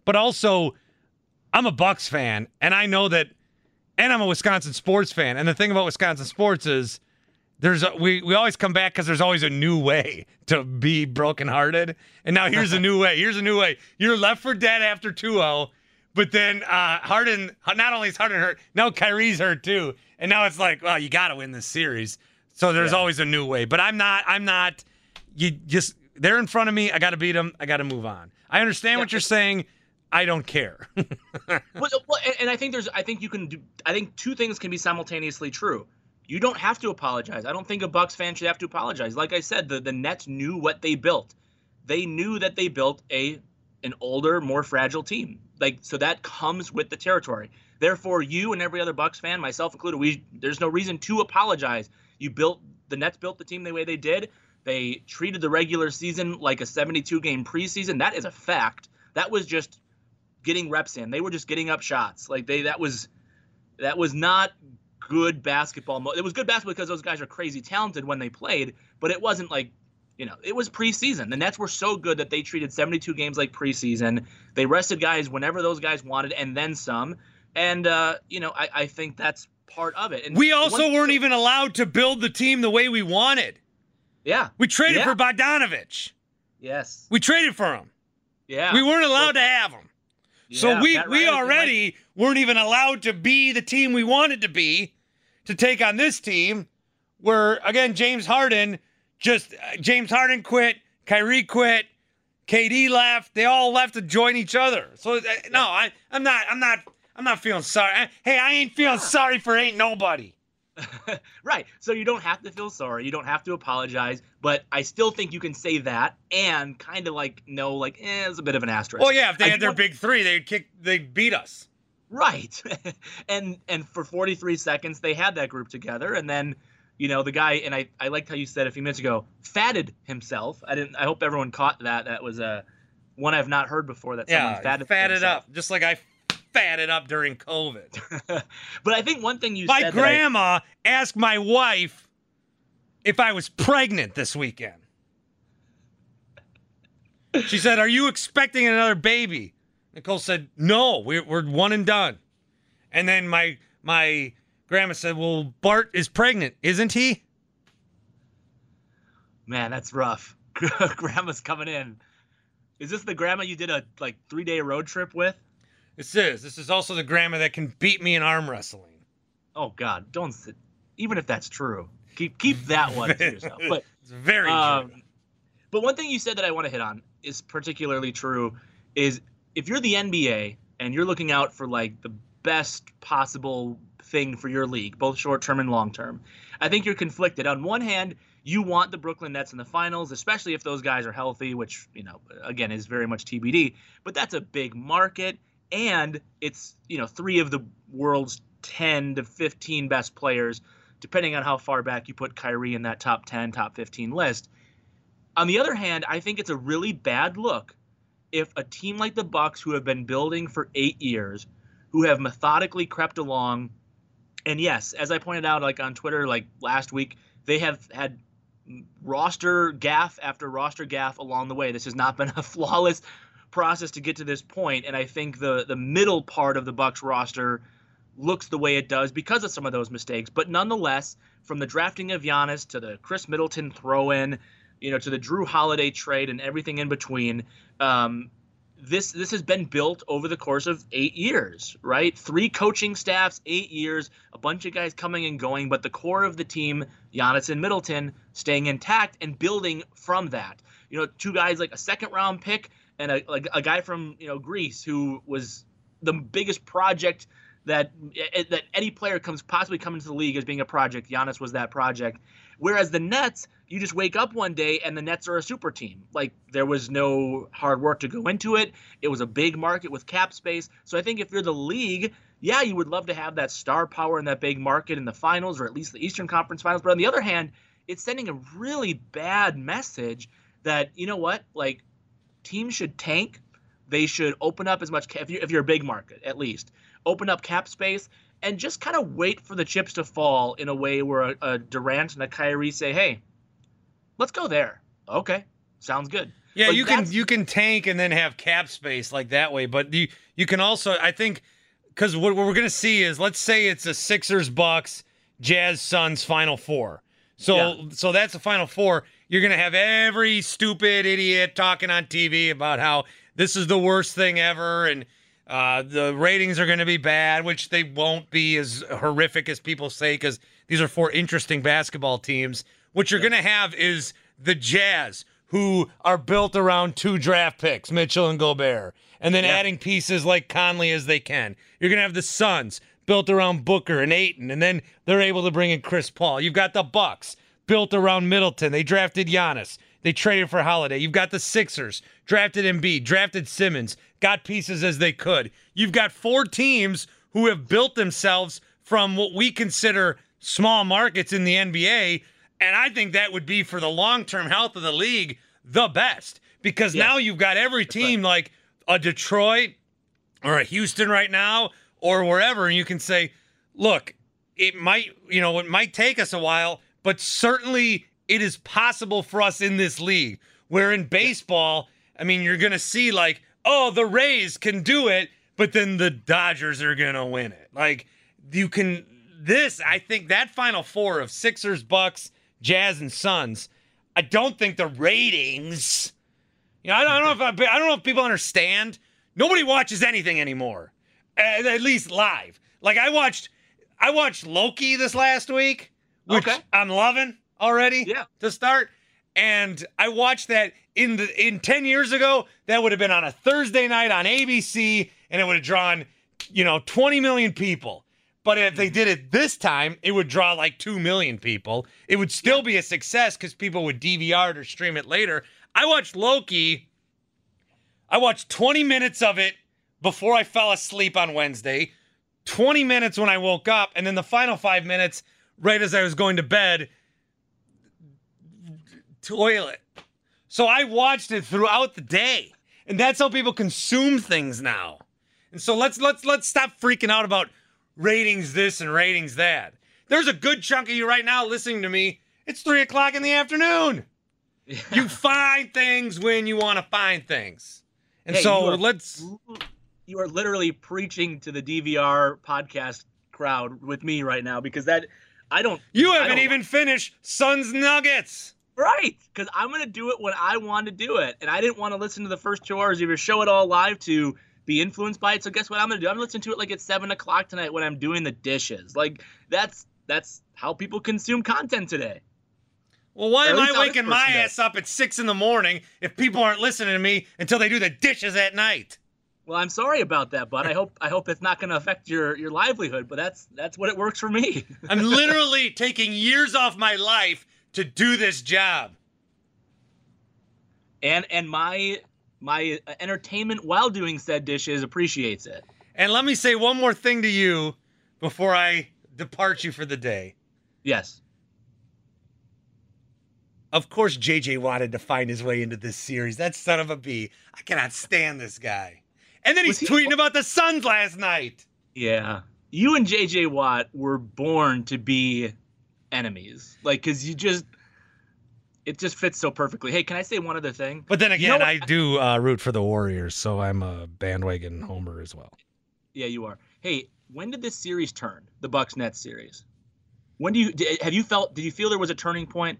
E: but also I'm a Bucks fan, and I know that, and I'm a Wisconsin sports fan. And the thing about Wisconsin sports is there's a, we we always come back because there's always a new way to be brokenhearted. And now here's a new way. Here's a new way. You're left for dead after two oh, but then uh, Harden, not only is Harden hurt, now Kyrie's hurt too. And now it's like, well, you got to win this series. So there's yeah. always a new way. But I'm not, I'm not, you just, they're in front of me. I got to beat them. I got to move on. I understand yeah. what you're saying. I don't care.
H: well, well, and I think there's, I think you can do, I think two things can be simultaneously true. You don't have to apologize. I don't think a Bucks fan should have to apologize. Like I said, the, the Nets knew what they built. They knew that they built a an older, more fragile team. Like, so that comes with the territory. Therefore, you and every other Bucks fan, myself included, we there's no reason to apologize. You built the Nets built the team the way they did. They treated the regular season like a seventy-two game preseason. That is a fact. That was just getting reps in. They were just getting up shots. Like they that was that was not good basketball. It was good basketball because those guys are crazy talented when they played, but it wasn't like, you know, it was preseason. The Nets were so good that they treated seventy-two games like preseason. They rested guys whenever those guys wanted and then some. And, uh, you know, I, I think that's part of it. And
E: we also
H: one,
E: weren't even allowed to build the team the way we wanted.
H: Yeah.
E: We traded
H: yeah.
E: for Bogdanovich.
H: Yes.
E: We traded for him.
H: Yeah.
E: We weren't allowed well, to have him. Yeah, so we, we already like, weren't even allowed to be the team we wanted to be to take on this team where, again, James Harden just uh, James Harden quit, Kyrie quit, K D left. They all left to join each other. So uh, no, I, I'm not I'm not I'm not feeling sorry. I, hey, I ain't feeling sorry for ain't nobody.
H: Right. So you don't have to feel sorry. You don't have to apologize. But I still think you can say that and kind of like know, like, eh, it's a bit of an asterisk.
E: Well, yeah, if they
H: I
E: had their
H: want...
E: big three, they'd kick, they'd beat us.
H: Right. and and for forty-three seconds, they had that group together. And then, you know, the guy, and I, I liked how you said a few minutes ago, fatted himself. I didn't. I hope everyone caught that. That was a one I've not heard before. That
E: yeah,
H: someone fatted,
E: fatted
H: himself.
E: up, just like I fatted up during COVID.
H: But I think one thing you
E: my
H: said.
E: My grandma
H: I,
E: asked my wife if I was pregnant this weekend. She said, "Are you expecting another baby?" Nicole said, "No, we're we're one and done." And then my my grandma said, "Well, Bart is pregnant, isn't he?"
H: Man, that's rough. Grandma's coming in. Is this the grandma you did a like three day road trip with?
E: This is. This is also the grandma that can beat me in arm wrestling.
H: Oh God, don't. Even if that's true, keep keep that one to yourself. But
E: it's very
H: um,
E: true.
H: But one thing you said that I want to hit on is particularly true. Is if you're the N B A and you're looking out for like the best possible thing for your league, both short term and long term, I think you're conflicted. On one hand, you want the Brooklyn Nets in the finals, especially if those guys are healthy, which, you know, again, is very much T B D. But that's a big market, and it's, you know, three of the world's ten to fifteen best players, depending on how far back you put Kyrie in that top ten, top fifteen list. On the other hand, I think it's a really bad look if a team like the Bucks, who have been building for eight years, who have methodically crept along, and yes, as I pointed out, like on Twitter, like last week, they have had roster gaffe after roster gaffe along the way. This has not been a flawless process to get to this point, and I think the the middle part of the Bucks roster looks the way it does because of some of those mistakes. But nonetheless, from the drafting of Giannis to the Chris Middleton throw-in, you know, to the Drew Holiday trade and everything in between, um, this this has been built over the course of eight years, right? Three coaching staffs, eight years, a bunch of guys coming and going, but the core of the team, Giannis and Middleton, staying intact and building from that. You know, two guys like a second-round pick and a like a guy from, you know, Greece who was the biggest project that that any player comes possibly come into the league as being a project. Giannis was that project. Whereas the Nets, you just wake up one day and the Nets are a super team. Like, there was no hard work to go into it. It was a big market with cap space. So I think if you're the league, yeah, you would love to have that star power in that big market in the finals, or at least the Eastern Conference Finals. But on the other hand, it's sending a really bad message that, you know what, like, teams should tank. They should open up as much, if you're, if you're a big market, at least, open up cap space and just kind of wait for the chips to fall in a way where a, a Durant and a Kyrie say, hey, let's go there. Okay, sounds good.
E: Yeah,
H: Like,
E: you can
H: that's-
E: you can tank and then have cap space like that way, but you you can also, I think, because what, what we're gonna see is, let's say it's a Sixers, Bucks, Jazz, Suns Final Four. So
H: Yeah.
E: so that's the Final Four. You're gonna have every stupid idiot talking on T V about how this is the worst thing ever, and uh, the ratings are gonna be bad, which they won't be as horrific as people say, because these are four interesting basketball teams. What you're gonna have is the Jazz, who are built around two draft picks, Mitchell and Gobert, and then
H: Yeah.
E: adding pieces like Conley as they can. You're going to have the Suns built around Booker and Ayton, and then they're able to bring in Chris Paul. You've got the Bucks built around Middleton. They drafted Giannis. They traded for Holiday. You've got the Sixers, drafted Embiid, drafted Simmons, got pieces as they could. You've got four teams who have built themselves from what we consider small markets in the N B A, and I think that would be, for the long-term health of the league, the best. Because
H: Yeah.
E: now you've got every team like a Detroit or a Houston right now or wherever, and you can say, look, it might, you know, it might take us a while, but certainly it is possible for us in this league. Where in baseball, I mean, you're going to see like, oh, the Rays can do it, but then the Dodgers are going to win it. Like, you can, this, I think that Final Four of Sixers, Bucks, Jazz, and Suns, I don't think the ratings, you know, I don't, I don't know if I, I don't know if people understand. Nobody watches anything anymore, at, at least live. Like I watched, I watched Loki this last week, which
H: Okay.
E: I'm loving already.
H: Yeah.
E: To start, and I watched that in the in ten years ago. That would have been on a Thursday night on A B C, and it would have drawn, you know, twenty million people. But if they did it this time, it would draw like two million people. It would still be a success because people would D V R it or stream it later. I watched Loki. I watched twenty minutes of it before I fell asleep on Wednesday, twenty minutes when I woke up, and then the final five minutes right as I was going to bed, toilet. So I watched it throughout the day. And that's how people consume things now. And so let's let's let's stop freaking out about ratings this and ratings that. There's a good chunk of you right now listening to me. It's three o'clock in the afternoon.
H: Yeah.
E: You find things when you want to find things. And
H: Hey,
E: so
H: you are-
E: let's
H: You are literally preaching to the D V R podcast crowd with me right now, because that I don't.
E: you
H: I
E: haven't
H: don't-
E: even finished Suns Nuggets.
H: Right, because I'm going to do it when I want to do it. And I didn't want to listen to the first two hours of your show at all live to be influenced by it. So guess what I'm going to do? I'm going to listen to it like at seven o'clock tonight when I'm doing the dishes. Like, that's that's how people consume content today.
E: Well, why
H: Or at
E: am
H: least
E: I
H: how this
E: waking my
H: person does.
E: ass up at six in the morning if people aren't listening to me until they do the dishes at night?
H: Well, I'm sorry about that, bud. I hope I hope it's not going to affect your, your livelihood, but that's that's what it works for me.
E: I'm literally taking years off my life to do this job.
H: and and my my entertainment while doing said dishes appreciates it.
E: And let me say one more thing to you before I depart you for the day.
H: Yes.
E: Of course, J J wanted to find his way into this series. That son of a bee. I cannot stand this guy. And then he's
H: Was he-
E: tweeting about the Suns last night.
H: Yeah. You and J J Watt were born to be enemies. Like, because you just, it just fits so perfectly. Hey, can I say one other thing?
E: But then
H: You
E: again,
H: know what?
E: I do uh, root for the Warriors, so I'm a bandwagon homer as well.
H: Yeah, you are. Hey, when did this series turn? The Bucks Nets series. When do you did, have you felt? Did you feel there was a turning point?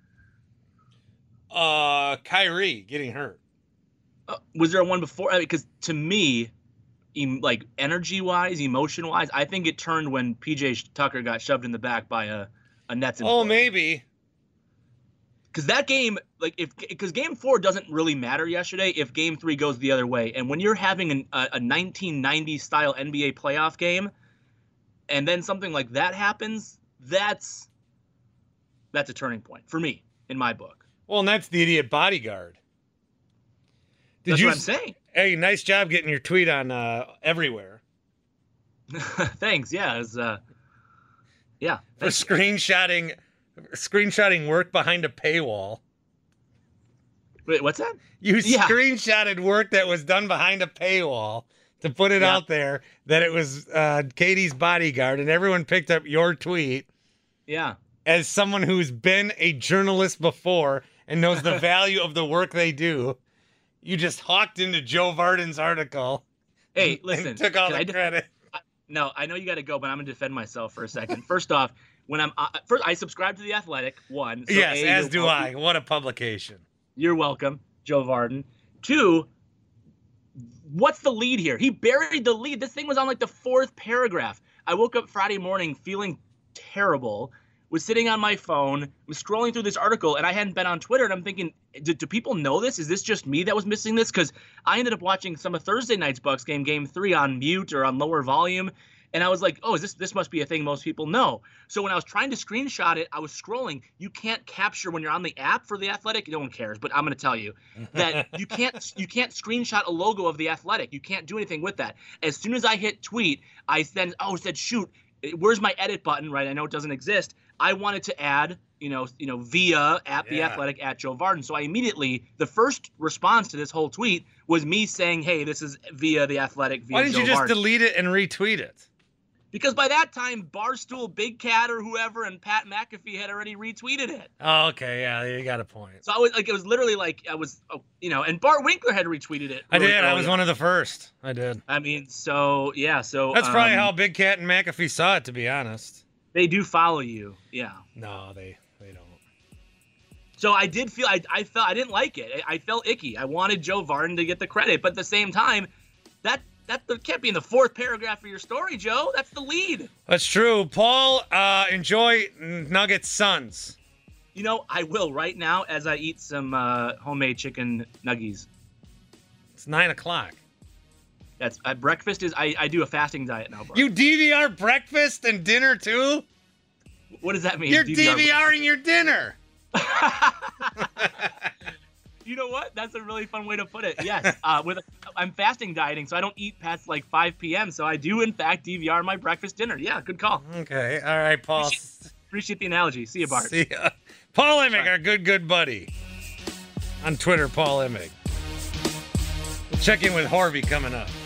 E: Uh, Kyrie getting hurt.
H: Uh, was there one before? Because to me, em, like energy wise, emotion wise, I think it turned when P J Tucker got shoved in the back by a a Nets employee.
E: Oh, maybe.
H: Because that game, like, if because game four doesn't really matter yesterday if game three goes the other way. And when you're having an, a, a nineteen ninety style N B A playoff game, and then something like that happens, that's that's a turning point for me in my book.
E: Well, and that's the idiot bodyguard. Did
H: That's
E: you?
H: what I'm saying.
E: Hey, nice job getting your tweet on uh, everywhere.
H: Thanks. Yeah. It was, uh, yeah.
E: For screenshotting, screenshotting work behind a paywall.
H: Wait, what's that?
E: You
H: Yeah.
E: screenshotted work that was done behind a paywall to put it
H: Yeah.
E: out there that it was uh, Katie's bodyguard, and everyone picked up your tweet
H: Yeah.
E: as someone who's been a journalist before and knows the value of the work they do. You just hawked into Joe Varden's article.
H: Hey, listen.
E: And took all the
H: I,
E: credit.
H: I, no, I know you got to go, but I'm going to defend myself for a second. First off, when I'm uh, first, I subscribe to The Athletic, one. So
E: yes,
H: a,
E: as do
H: welcome.
E: I. What a publication.
H: You're welcome, Joe Varden. Two, what's the lead here? He buried the lead. This thing was on like the fourth paragraph. I woke up Friday morning feeling terrible, was sitting on my phone, was scrolling through this article, and I hadn't been on Twitter, and I'm thinking, do, do people know this? Is this just me that was missing this? Because I ended up watching some of Thursday night's Bucks game, game three, on mute or on lower volume, and I was like, oh, is this this must be a thing most people know. So when I was trying to screenshot it, I was scrolling. You can't capture when you're on the app for The Athletic. No one cares, but I'm going to tell you that you can't you can't screenshot a logo of The Athletic. You can't do anything with that. As soon as I hit tweet, I then oh said shoot, where's my edit button? Right, I know it doesn't exist. I wanted to add, you know, you know, via at The
E: Yeah.
H: Athletic at Joe Varden. So I immediately, the first response to this whole tweet was me saying, hey, this is via The Athletic. Via
E: Why didn't
H: Joe
E: you just
H: Varden.
E: delete it and retweet it?
H: Because by that time, Barstool, Big Cat, or whoever, and Pat McAfee had already retweeted it.
E: Oh, okay. Yeah, you got a point.
H: So I was like, it was literally like I was, oh, you know, and Bart Winkler had retweeted it.
E: I
H: really
E: did. I was
H: early
E: one
H: on.
E: of the first. I did.
H: I mean, so yeah, so
E: That's probably
H: um,
E: how Big Cat and McAfee saw it, to be honest.
H: they do follow you. Yeah.
E: No, they they don't.
H: So I did feel I I felt I didn't like it. I, I felt icky. I wanted Joe Varden to get the credit, but at the same time, that that can't be in the fourth paragraph of your story, Joe. That's the lead.
E: That's true. Paul, uh, enjoy Nuggets Suns.
H: You know, I will right now as I eat some uh, homemade chicken nuggies.
E: It's nine o'clock.
H: That's uh, breakfast is I, I do a fasting diet now, bro.
E: You D V R breakfast and dinner too?
H: What does that mean?
E: You're
H: D V R?
E: DVRing your dinner.
H: You know what? That's a really fun way to put it. Yes, uh, with I'm fasting dieting, so I don't eat past like five p.m. So I do in fact D V R my breakfast dinner. Yeah, good call.
E: Okay, all right, Paul.
H: Appreciate, appreciate the analogy. See you, Bart.
E: See ya. Paul Emig, our good, good buddy. On Twitter, Paul Emig. We'll check in with Harvey coming up.